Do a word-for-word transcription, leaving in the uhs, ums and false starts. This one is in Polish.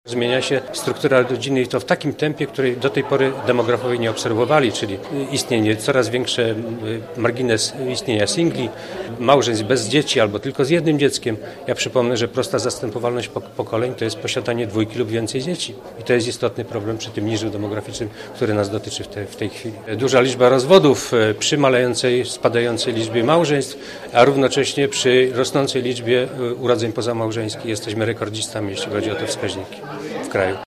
Zmienia się struktura rodziny i to w takim tempie, której do tej pory demografowie nie obserwowali, czyli istnienie coraz większy margines istnienia singli, małżeństw bez dzieci albo tylko z jednym dzieckiem. Ja przypomnę, że prosta zastępowalność pokoleń to jest posiadanie dwójki lub więcej dzieci. I to jest istotny problem przy tym niżu demograficznym, który nas dotyczy w, te, w tej chwili. Duża liczba rozwodów przy malejącej, spadającej liczbie małżeństw, a równocześnie przy rosnącej liczbie urodzeń pozamałżeńskich. Jesteśmy rekordzistami, jeśli chodzi o te wskaźniki w kraju.